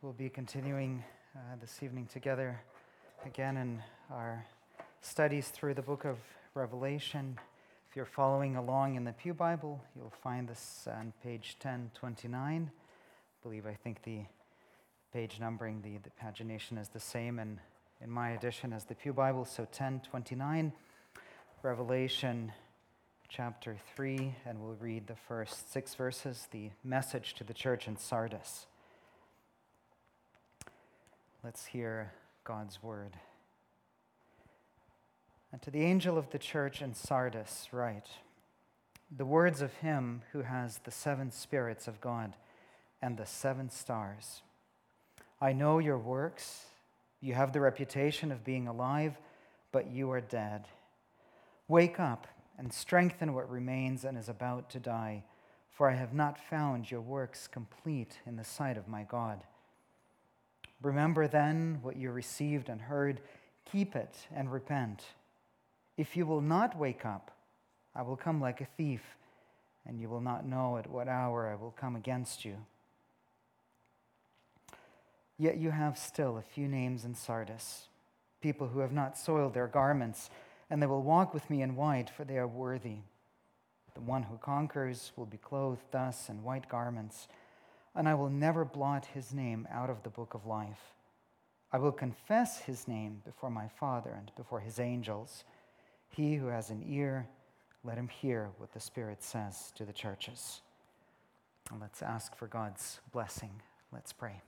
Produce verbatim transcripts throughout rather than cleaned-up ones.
We'll be continuing uh, this evening together again in our studies through the book of Revelation. If you're following along in the Pew Bible, you'll find this on page ten twenty-nine. I believe, I think the page numbering, the, the pagination is the same in, in my edition as the Pew Bible, so ten twenty-nine, Revelation chapter three, and we'll read the first six verses, the message to the church in Sardis. Let's hear God's word. And to the angel of the church in Sardis write, the words of him who has the seven spirits of God and the seven stars. I know your works. You have the reputation of being alive, but you are dead. Wake up and strengthen what remains and is about to die, for I have not found your works complete in the sight of my God. Remember then what you received and heard, keep it and repent. If you will not wake up, I will come like a thief, and you will not know at what hour I will come against you. Yet you have still a few names in Sardis, people who have not soiled their garments, and they will walk with me in white, for they are worthy. The one who conquers will be clothed thus in white garments, and I will never blot his name out of the book of life. I will confess his name before my Father and before his angels. He who has an ear, let him hear what the Spirit says to the churches. And let's ask for God's blessing. Let's pray.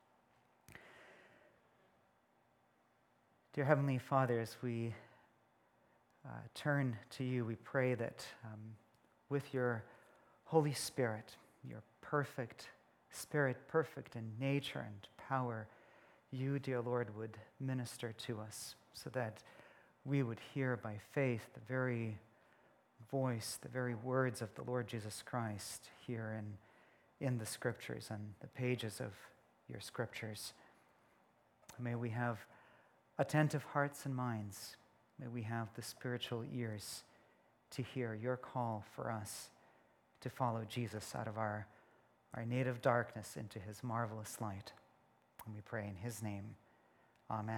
Dear Heavenly Father, as we uh, turn to you, we pray that um, with your Holy Spirit, your perfect Spirit, perfect in nature and power, you, dear Lord, would minister to us so that we would hear by faith the very voice, the very words of the Lord Jesus Christ here in, in the Scriptures and the pages of your Scriptures. May we have attentive hearts and minds. May we have the spiritual ears to hear your call for us to follow Jesus out of our our native darkness into his marvelous light. And we pray in his name. Amen.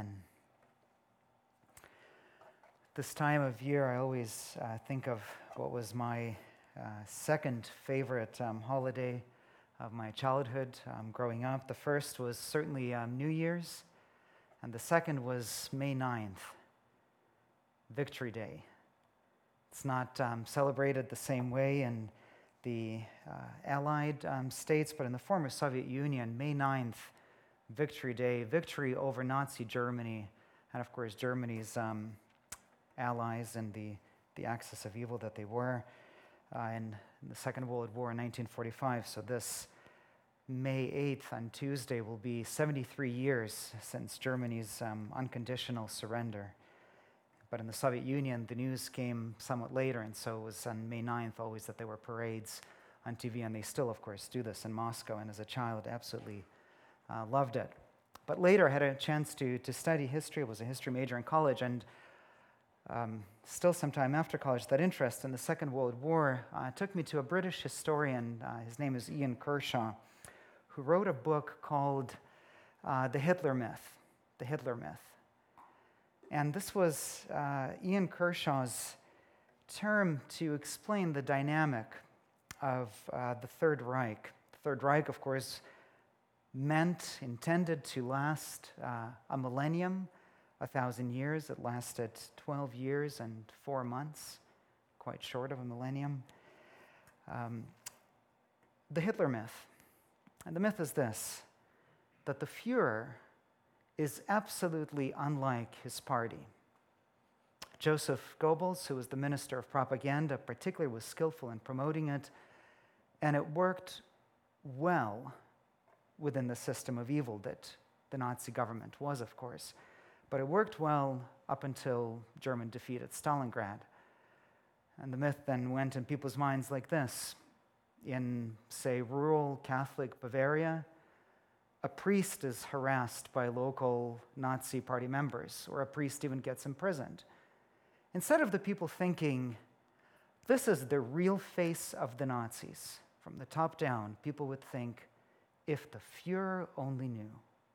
This time of year, I always uh, think of what was my uh, second favorite um, holiday of my childhood um, growing up. The first was certainly um, New Year's, and the second was May ninth, Victory Day. It's not um, celebrated the same way in the uh, Allied um, states, but in the former Soviet Union, May ninth, Victory Day, victory over Nazi Germany, and of course Germany's um, allies and the, the axis of evil that they were uh, in, in the Second World War in nineteen forty-five. So this May eighth on Tuesday will be seventy-three years since Germany's um, unconditional surrender. But in the Soviet Union, the news came somewhat later, and so it was on May ninth always that there were parades on T V, and they still, of course, do this in Moscow, and as a child, absolutely uh, loved it. But later, I had a chance to, to study history. I was a history major in college, and um, still some time after college, that interest in the Second World War uh, took me to a British historian. Uh, his name is Ian Kershaw, who wrote a book called uh, The Hitler Myth, The Hitler Myth. And this was uh, Ian Kershaw's term to explain the dynamic of uh, the Third Reich. The Third Reich, of course, meant, intended to last uh, a millennium, a thousand years. It lasted twelve years and four months, quite short of a millennium. Um, the Hitler myth. And the myth is this, that the Fuhrer is absolutely unlike his party. Joseph Goebbels, who was the minister of propaganda, particularly was skillful in promoting it, and it worked well within the system of evil that the Nazi government was, of course. But it worked well up until German defeat at Stalingrad. And the myth then went in people's minds like this. In, say, rural Catholic Bavaria, a priest is harassed by local Nazi party members, or a priest even gets imprisoned. Instead of the people thinking, this is the real face of the Nazis, from the top down, people would think, if the Fuhrer only knew.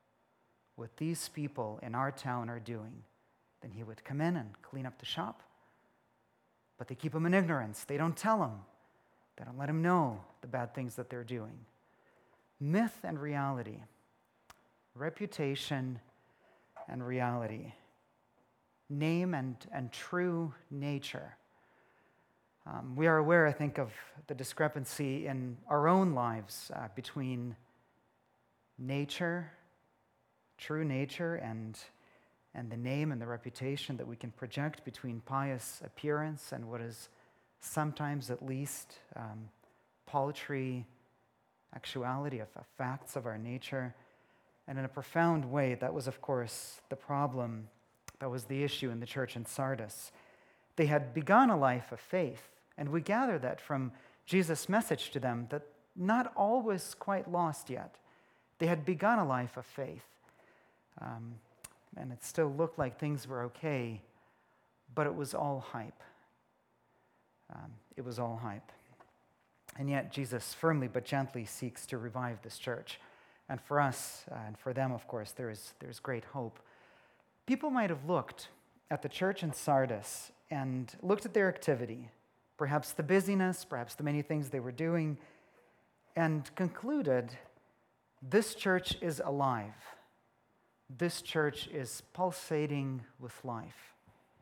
what these people in our town are doing, then he would come in and clean up the shop. But they keep him in ignorance. They don't tell him. They don't let him know the bad things that they're doing. Myth and reality. Reputation and reality. Name and, and true nature. Um, we are aware, I think, of the discrepancy in our own lives uh, between nature, true nature, and, and the name and the reputation that we can project, between pious appearance and what is sometimes at least um, paltry actuality of, of facts of our nature. And in a profound way, that was, of course, the problem, that was the issue in the church in Sardis. They had begun a life of faith, and we gather that from Jesus' message to them, that not all was quite lost yet. They had begun a life of faith, um, and it still looked like things were okay, but it was all hype. Um, it was all hype. And yet Jesus firmly but gently seeks to revive this church. And for us, uh, and for them, of course, there is, there's great hope. People might have looked at the church in Sardis and looked at their activity, perhaps the busyness, perhaps the many things they were doing, and concluded, this church is alive. This church is pulsating with life.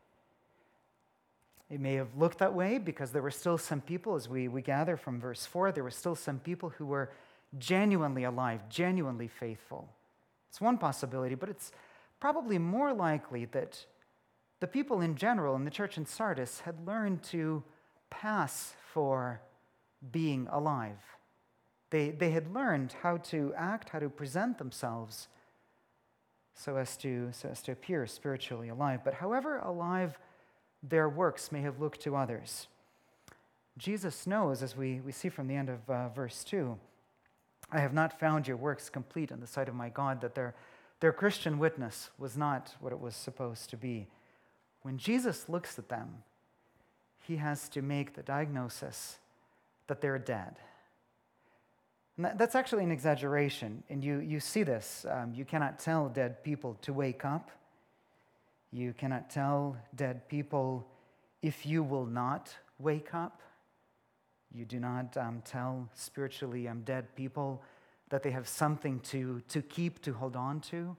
It may have looked that way because there were still some people, as we, we gather from verse four, there were still some people who were genuinely alive, genuinely faithful. It's one possibility, but it's probably more likely that the people in general in the church in Sardis had learned to pass for being alive. They, they had learned how to act, how to present themselves so as to, so as to appear spiritually alive. But however alive their works may have looked to others, Jesus knows, as we, we see from the end of uh, verse two, I have not found your works complete in the sight of my God, that their, their Christian witness was not what it was supposed to be. When Jesus looks at them, he has to make the diagnosis that they're dead. And that, that's actually an exaggeration, and you, you see this. Um, you cannot tell dead people to wake up. You cannot tell dead people, if you will not wake up. You do not um, tell spiritually um, dead people that they have something to, to keep, to hold on to.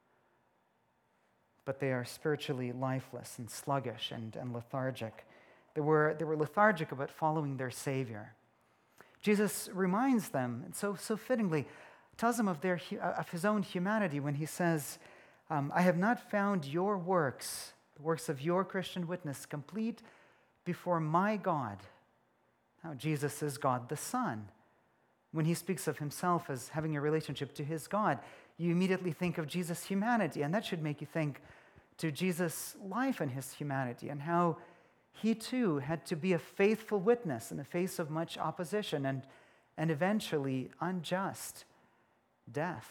But they are spiritually lifeless and sluggish and, and lethargic. They were, they were lethargic about following their Savior. Jesus reminds them, and so, so fittingly, tells them of, their, of his own humanity when he says, um, I have not found your works, the works of your Christian witness, complete before my God. Now, Jesus is God the Son. When he speaks of himself as having a relationship to his God, you immediately think of Jesus' humanity, and that should make you think to Jesus' life and his humanity, and how he too had to be a faithful witness in the face of much opposition and, and eventually unjust death.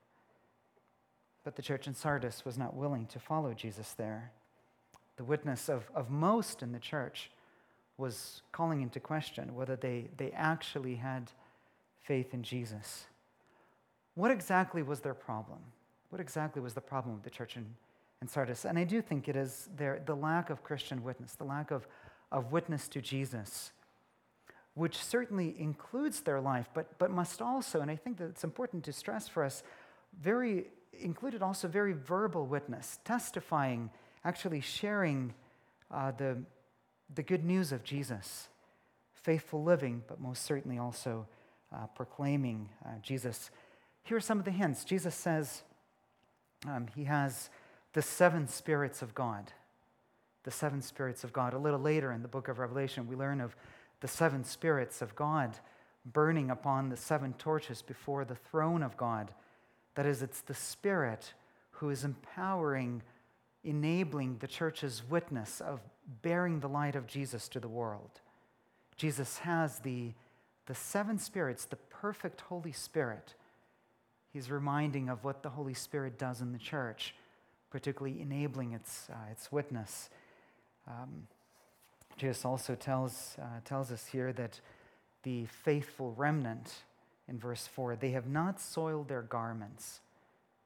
But the church in Sardis was not willing to follow Jesus there. The witness of, of most in the church was calling into question whether they, they actually had faith in Jesus. What exactly was their problem? What exactly was the problem with the church in, in Sardis? And I do think it is their, the lack of Christian witness, the lack of, of witness to Jesus, which certainly includes their life, but, but must also, and I think that it's important to stress for us, very included also very verbal witness, testifying, actually sharing uh, the, the good news of Jesus, faithful living, but most certainly also uh, proclaiming uh, Jesus. Here are some of the hints. Jesus says um, he has the seven spirits of God. The seven spirits of God. A little later in the book of Revelation, we learn of the seven spirits of God burning upon the seven torches before the throne of God. That is, it's the Spirit who is empowering, enabling the church's witness of bearing the light of Jesus to the world. Jesus has the, the seven spirits, the perfect Holy Spirit. He's reminding of what the Holy Spirit does in the church, particularly enabling its, uh, its witness. Um, Jesus also tells, uh, tells us here that the faithful remnant, in verse four, they have not soiled their garments. And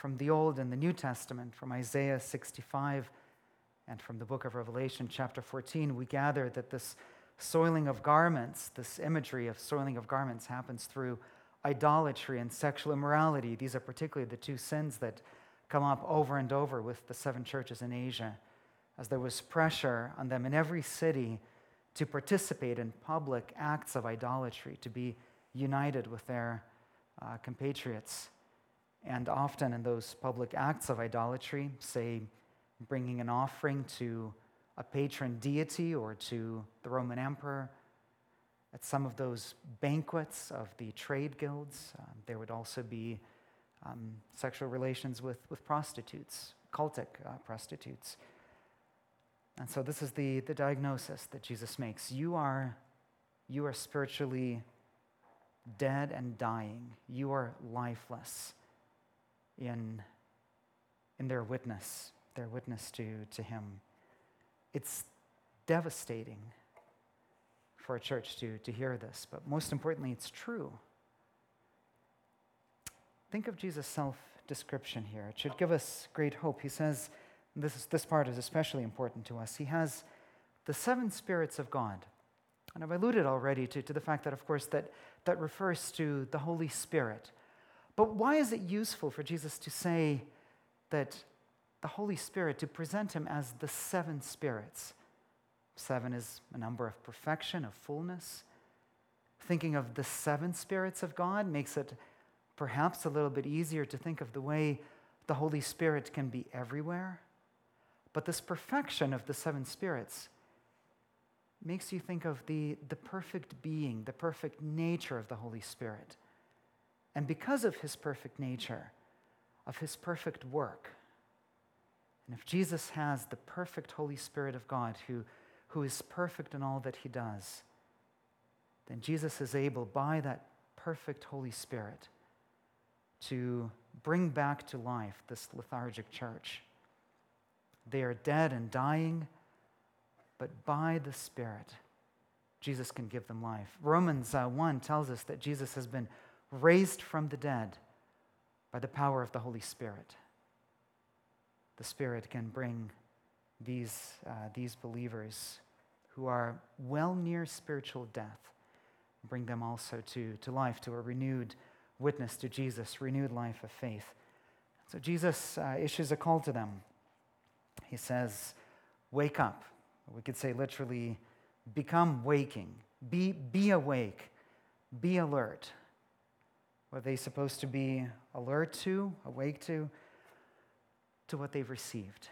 from the Old and the New Testament, from Isaiah sixty-five and from the book of Revelation, chapter fourteen, we gather that this soiling of garments, this imagery of soiling of garments, happens through idolatry and sexual immorality. These are particularly the two sins that come up over and over with the seven churches in Asia, as there was pressure on them in every city to participate in public acts of idolatry, to be united with their uh, compatriots. And often in those public acts of idolatry, say bringing an offering to a patron deity or to the Roman emperor, at some of those banquets of the trade guilds, um, there would also be um, sexual relations with, with prostitutes, cultic uh, prostitutes. And so this is the, the diagnosis that Jesus makes. You are, you are spiritually dead and dying. You are lifeless in, in their witness, their witness to, to him. It's devastating for a church to, to hear this, but most importantly, it's true. Think of Jesus' self-description here. It should give us great hope. He says, this, is, this part is especially important to us, he has the seven spirits of God. And I've alluded already to, to the fact that, of course, that, that refers to the Holy Spirit. But why is it useful for Jesus to say that the Holy Spirit, to present him as the seven spirits? Seven is a number of perfection, of fullness. Thinking of the seven spirits of God makes it perhaps a little bit easier to think of the way the Holy Spirit can be everywhere. But this perfection of the seven spirits makes you think of the, the perfect being, the perfect nature of the Holy Spirit. And because of his perfect nature, of his perfect work, and if Jesus has the perfect Holy Spirit of God who, who is perfect in all that he does, then Jesus is able, by that perfect Holy Spirit, to bring back to life this lethargic church. They are dead and dying, but by the Spirit, Jesus can give them life. Romans uh, one tells us that Jesus has been raised from the dead by the power of the Holy Spirit. The Spirit can bring these, uh, these believers who are well near spiritual death, bring them also to, to life, to a renewed witness to Jesus, renewed life of faith. So Jesus uh, issues a call to them. He says, wake up. We could say literally, become waking. Be, be awake. Be alert. What are they supposed to be alert to, awake to? To what they've received.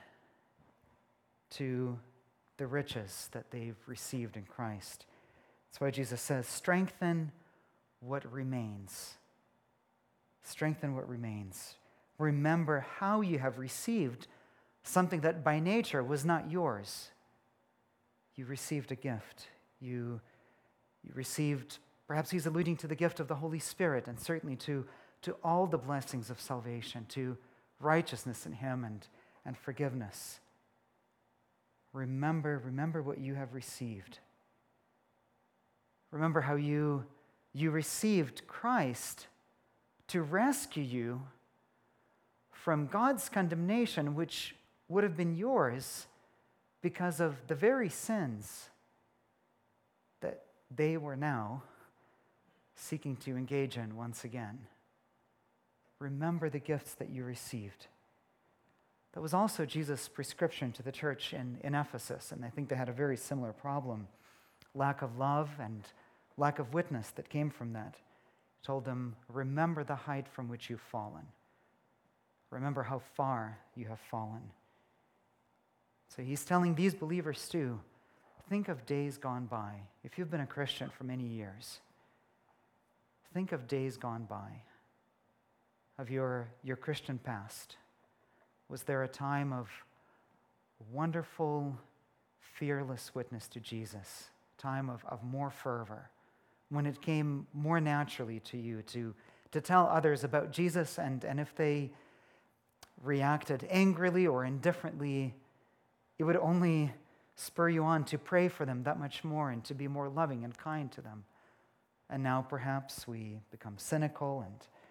To the riches that they've received in Christ. That's why Jesus says, strengthen what remains. Strengthen what remains. Remember how you have received something that by nature was not yours. You received a gift. You, you received, perhaps he's alluding to the gift of the Holy Spirit, and certainly to, to all the blessings of salvation, to righteousness in him and, and forgiveness. Remember, remember what you have received. Remember how you, you received Christ to rescue you from God's condemnation, which would have been yours because of the very sins that they were now seeking to engage in once again. Remember the gifts that you received. That was also Jesus' prescription to the church in, in Ephesus, and I think they had a very similar problem. Lack of love and lack of witness that came from that. He told them, remember the height from which you've fallen. Remember how far you have fallen. So he's telling these believers too, think of days gone by. If you've been a Christian for many years, think of days gone by, of your, your Christian past. Was there a time of wonderful, fearless witness to Jesus, a time of, of more fervor, when it came more naturally to you to, to tell others about Jesus, and, and if they reacted angrily or indifferently, it would only spur you on to pray for them that much more and to be more loving and kind to them. And now perhaps we become cynical and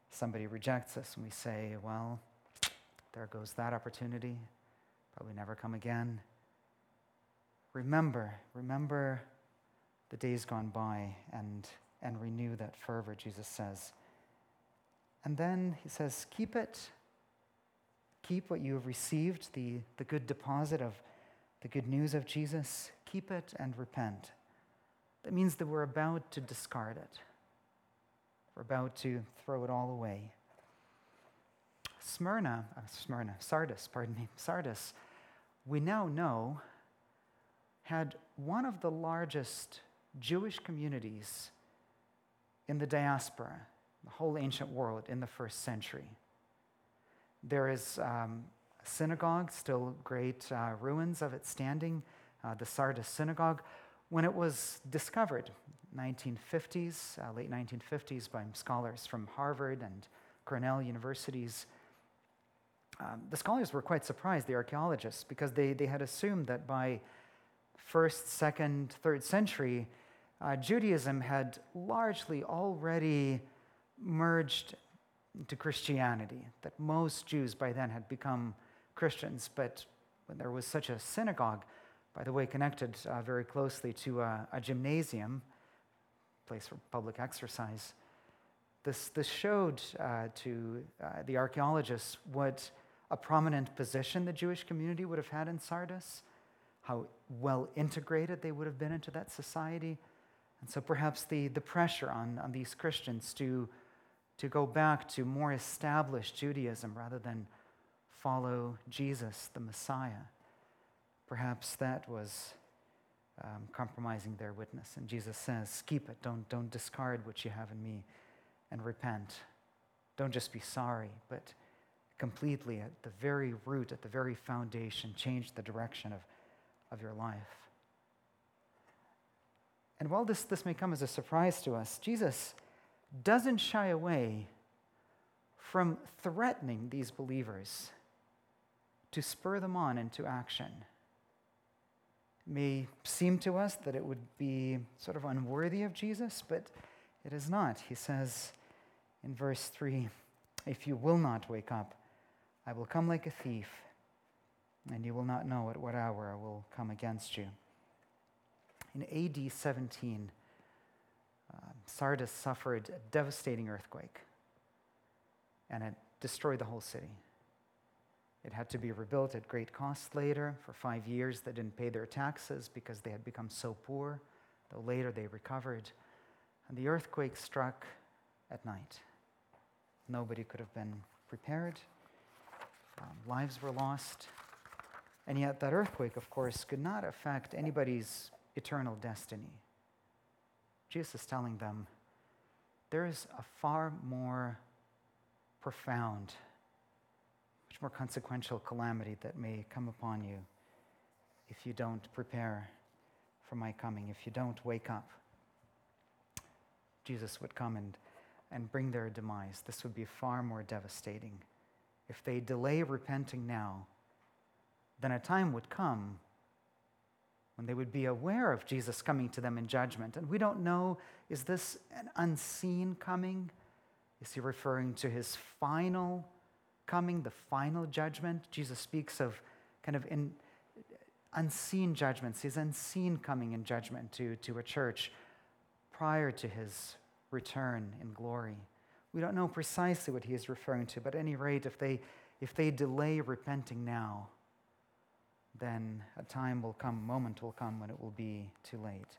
somebody rejects us and we say, well, there goes that opportunity, probably never come again. Remember, remember the days gone by and, and renew that fervor, Jesus says. And then he says, keep it. Keep what you have received, the, the good deposit of the good news of Jesus. Keep it and repent. That means that we're about to discard it. We're about to throw it all away. Smyrna, uh, Smyrna, Sardis, pardon me, Sardis, we now know had one of the largest Jewish communities in the diaspora, the whole ancient world in the first century. There is um, a synagogue, still great uh, ruins of it standing, uh, the Sardis synagogue. When it was discovered, nineteen fifties, uh, late nineteen fifties, by scholars from Harvard and Cornell universities, um, the scholars were quite surprised, the archaeologists, because they, they had assumed that by first, second, third century, uh, Judaism had largely already merged into Christianity, that most Jews by then had become Christians. But when there was such a synagogue, by the way, connected uh, very closely to a, a gymnasium, place for public exercise, this, this showed uh, to uh, the archaeologists what a prominent position the Jewish community would have had in Sardis, how well integrated they would have been into that society. And so perhaps the, the pressure on, on these Christians to, to go back to more established Judaism rather than follow Jesus, the Messiah, perhaps that was um, compromising their witness. And Jesus says, keep it, don't, don't discard what you have in me, and repent. Don't just be sorry, but completely at the very root, at the very foundation, change the direction of, of your life. And while this, this may come as a surprise to us, Jesus doesn't shy away from threatening these believers to spur them on into action. It may seem to us that it would be sort of unworthy of Jesus, but it is not. He says in verse three, if you will not wake up, I will come like a thief, and you will not know at what hour I will come against you. In A D seventeen, uh, Sardis suffered a devastating earthquake, and it destroyed the whole city. It had to be rebuilt at great cost later. For five years, they didn't pay their taxes because they had become so poor, though later they recovered. And the earthquake struck at night. Nobody could have been prepared. Um, lives were lost. And yet that earthquake, of course, could not affect anybody's eternal destiny. Jesus is telling them, there is a far more profound, much more consequential calamity that may come upon you if you don't prepare for my coming, if you don't wake up. Jesus would come and, and bring their demise. This would be far more devastating. If they delay repenting now, then a time would come when they would be aware of Jesus coming to them in judgment. And we don't know, is this an unseen coming? Is he referring to his final coming, the final judgment? Jesus speaks of kind of in unseen judgments, his unseen coming in judgment to, to a church prior to his return in glory. We don't know precisely what he is referring to, but at any rate, if they, if they delay repenting now, then a time will come, a moment will come when it will be too late.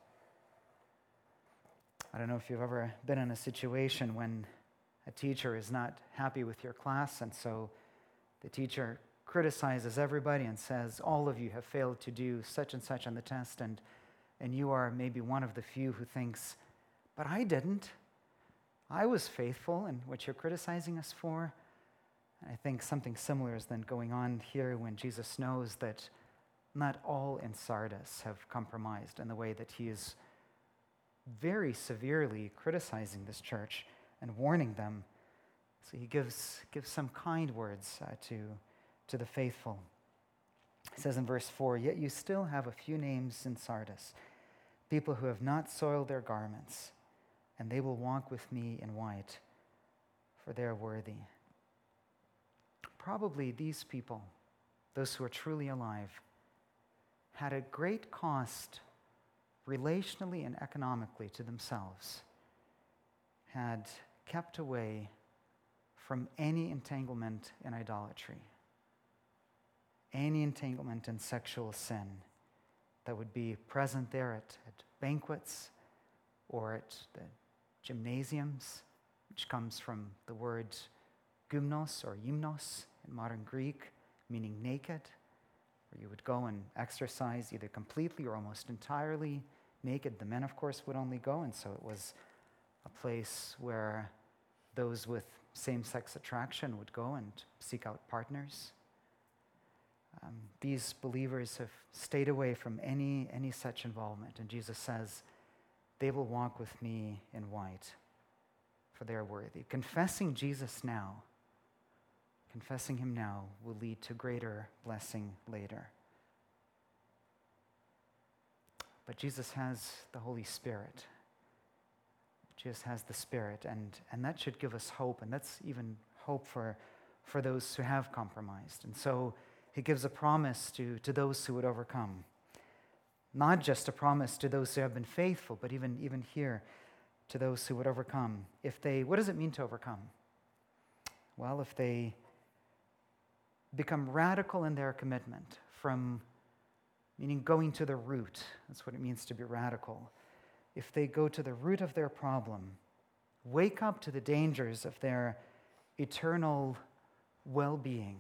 I don't know if you've ever been in a situation when a teacher is not happy with your class, and so the teacher criticizes everybody and says, all of you have failed to do such and such on the test, and, and you are maybe one of the few who thinks, but I didn't. I was faithful in what you're criticizing us for. I think something similar is then going on here when Jesus knows that not all in Sardis have compromised in the way that he is very severely criticizing this church and warning them. So he gives, gives some kind words uh, to, to the faithful. He says in verse four, yet you still have a few names in Sardis, people who have not soiled their garments, and they will walk with me in white, for they are worthy. Probably these people, those who are truly alive, had a great cost relationally and economically to themselves, had kept away from any entanglement in idolatry, any entanglement in sexual sin that would be present there at, at banquets or at the gymnasiums, which comes from the word gymnos or gymnos in modern Greek, meaning naked, where you would go and exercise either completely or almost entirely naked. The men, of course, would only go, and so it was a place where those with same-sex attraction would go and seek out partners. Um, these believers have stayed away from any, any such involvement, and Jesus says, they will walk with me in white, for they are worthy. Confessing Jesus now, confessing him now will lead to greater blessing later. But Jesus has the Holy Spirit. Jesus has the Spirit, and, and that should give us hope, and that's even hope for, for those who have compromised. And so he gives a promise to, to those who would overcome. Not just a promise to those who have been faithful, but even, even here, to those who would overcome. If they, what does it mean to overcome? Well, if they become radical in their commitment, from meaning going to the root, that's what it means to be radical. If they go to the root of their problem, wake up to the dangers of their eternal well-being,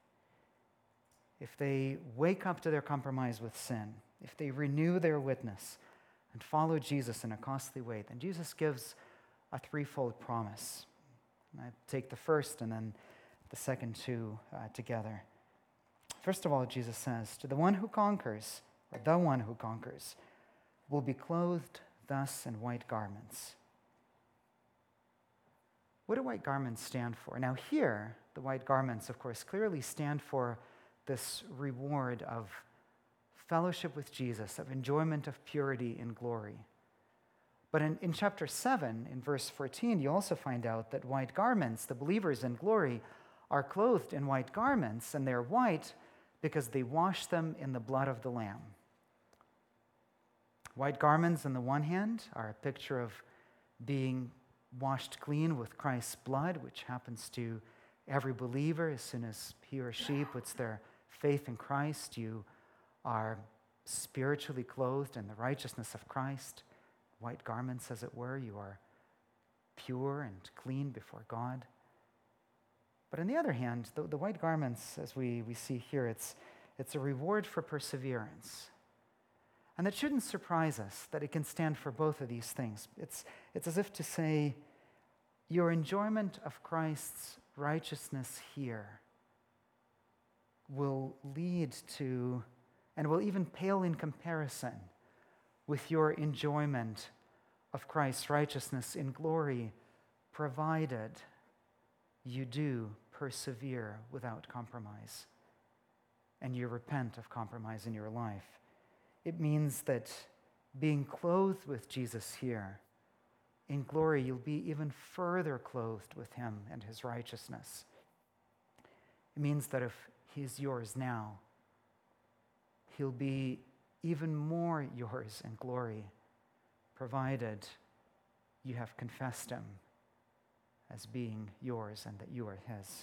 if they wake up to their compromise with sin, if they renew their witness and follow Jesus in a costly way, then Jesus gives a threefold promise. And I take the first and then the second two uh, together. First of all, Jesus says, to the one who conquers, or the one who conquers, will be clothed thus in white garments. What do white garments stand for? Now here, the white garments, of course, clearly stand for this reward of fellowship with Jesus, of enjoyment of purity in glory. But in, in chapter seven, in verse fourteen, you also find out that white garments, the believers in glory, are clothed in white garments, and they're white because they wash them in the blood of the Lamb. White garments, on the one hand, are a picture of being washed clean with Christ's blood, which happens to every believer as soon as he or she puts their faith in Christ. You are spiritually clothed in the righteousness of Christ. White garments, as it were. You are pure and clean before God. But on the other hand, the, the white garments, as we, we see here, it's, it's a reward for perseverance. And it shouldn't surprise us that it can stand for both of these things. It's, it's as if to say, your enjoyment of Christ's righteousness here will lead to, and will even pale in comparison with your enjoyment of Christ's righteousness in glory, provided you do persevere without compromise and you repent of compromise in your life. It means that being clothed with Jesus here, in glory, you'll be even further clothed with him and his righteousness. It means that if he's yours now, he'll be even more yours in glory, provided you have confessed him as being yours and that you are his.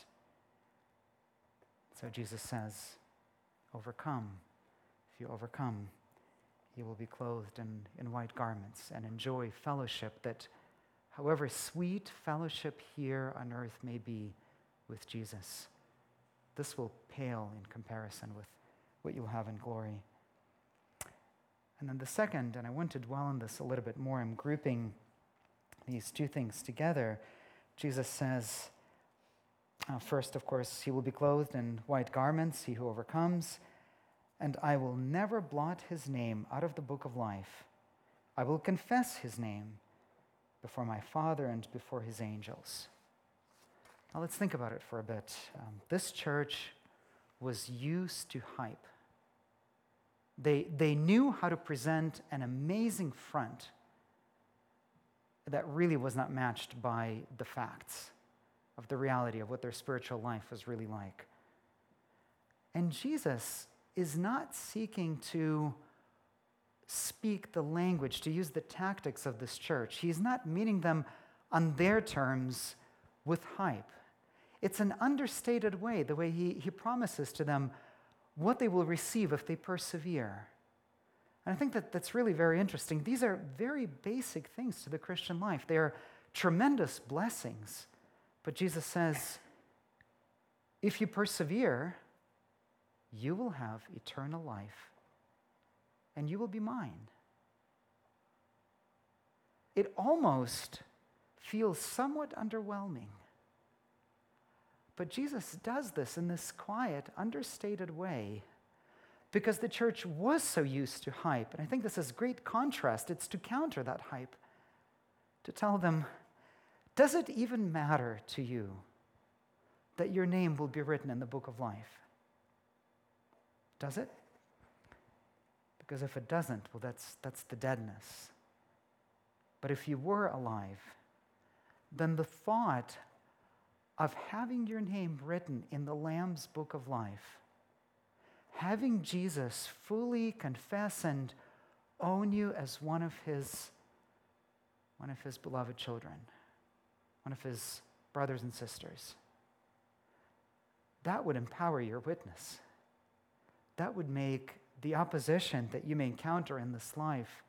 So Jesus says, overcome. If you overcome, you will be clothed in, in white garments and enjoy fellowship that, however sweet fellowship here on earth may be with Jesus, this will pale in comparison with what you'll have in glory. And then the second, and I want to dwell on this a little bit more, I'm grouping these two things together. Jesus says, uh, first, of course, he will be clothed in white garments, he who overcomes, and I will never blot his name out of the book of life. I will confess his name before my Father and before his angels. Now let's think about it for a bit. Um, this church was used to hype. They, they knew how to present an amazing front that really was not matched by the facts. of the reality of what their spiritual life was really like. And Jesus is not seeking to speak the language, to use the tactics of this church. He's not meeting them on their terms with hype. It's an understated way, the way he, he promises to them what they will receive if they persevere. And I think that that's really very interesting. These are very basic things to the Christian life. They are tremendous blessings. But Jesus says, if you persevere, you will have eternal life, and you will be mine. It almost feels somewhat underwhelming. But Jesus does this in this quiet, understated way because the church was so used to hype. And I think this is great contrast. It's to counter that hype, to tell them, does it even matter to you that your name will be written in the book of life? Does it? Because if it doesn't, well, that's, that's the deadness. But if you were alive, then the thought of having your name written in the Lamb's book of life, having Jesus fully confess and own you as one of his, one of his beloved children, one of his brothers and sisters, that would empower your witness. That would make the opposition that you may encounter in this life,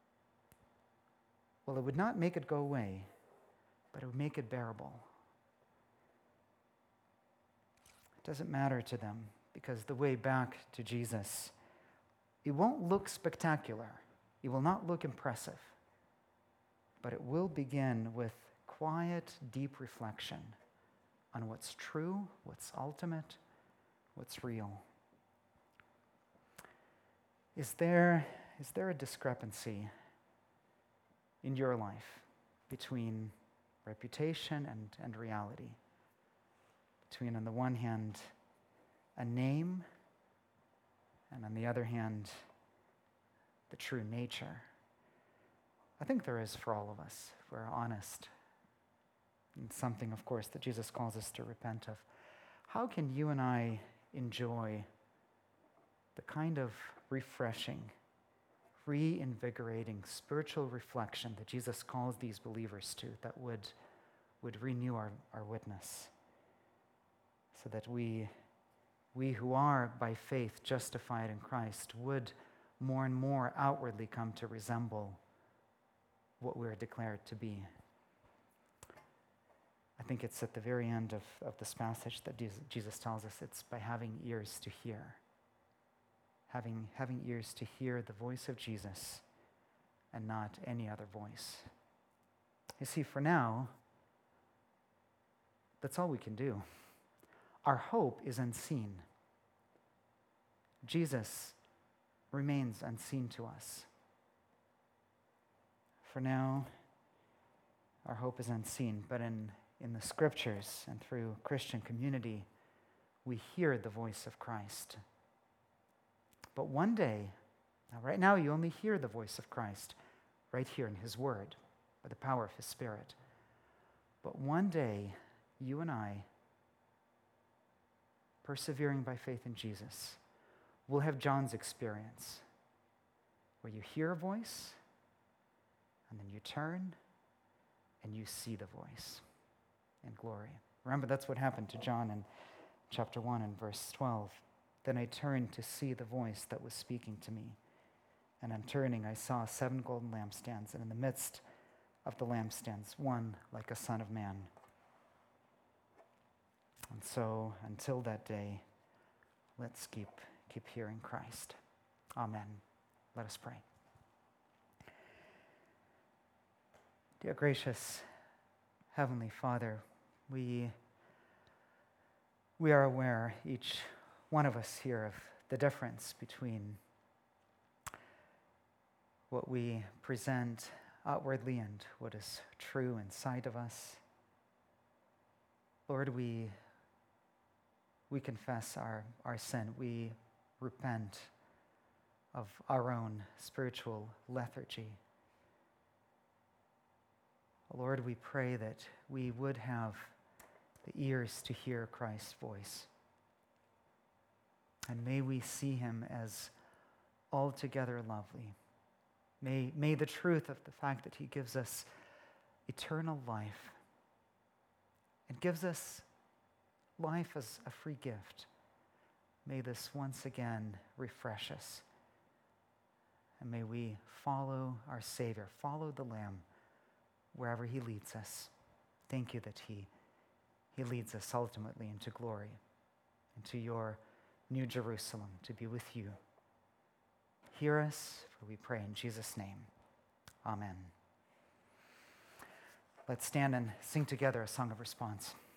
well, it would not make it go away, but it would make it bearable. It doesn't matter to them because the way back to Jesus, it won't look spectacular. It will not look impressive, but it will begin with quiet, deep reflection on what's true, what's ultimate, what's real. Is there, is there a discrepancy in your life between reputation and, and reality? Between, on the one hand, a name, and on the other hand, the true nature? I think there is for all of us, if we're honest. And something, of course, that Jesus calls us to repent of. How can you and I enjoy the kind of refreshing, reinvigorating spiritual reflection that Jesus calls these believers to, that would, would renew our, our witness, so that we, we who are by faith justified in Christ would more and more outwardly come to resemble what we are declared to be? I think it's at the very end of, of this passage that Jesus tells us it's by having ears to hear. Having, having ears to hear the voice of Jesus and not any other voice. You see, for now, that's all we can do. Our hope is unseen. Jesus remains unseen to us. For now, our hope is unseen, but in, in the scriptures and through Christian community, we hear the voice of Christ. But one day, now right now you only hear the voice of Christ right here in his word, by the power of his Spirit. But one day, you and I, persevering by faith in Jesus, will have John's experience, where you hear a voice, and then you turn, and you see the voice in glory. Remember, that's what happened to John in chapter one and verse twelve. Then I turned to see the voice that was speaking to me. And on turning, I saw seven golden lampstands, and in the midst of the lampstands, one like a son of man. And so, until that day, let's keep, keep hearing Christ. Amen. Let us pray. Dear gracious Heavenly Father, we, we are aware, each one of us here, of the difference between what we present outwardly and what is true inside of us. Lord, we, we confess our, our sin. We repent of our own spiritual lethargy. Lord, we pray that we would have the ears to hear Christ's voice. And may we see him as altogether lovely. May, may the truth of the fact that he gives us eternal life and gives us life as a free gift, may this once again refresh us. And may we follow our Savior, follow the Lamb wherever he leads us. Thank you that he, he leads us ultimately into glory, into your New Jerusalem, to be with you. Hear us, for we pray in Jesus' name. Amen. Let's stand and sing together a song of response.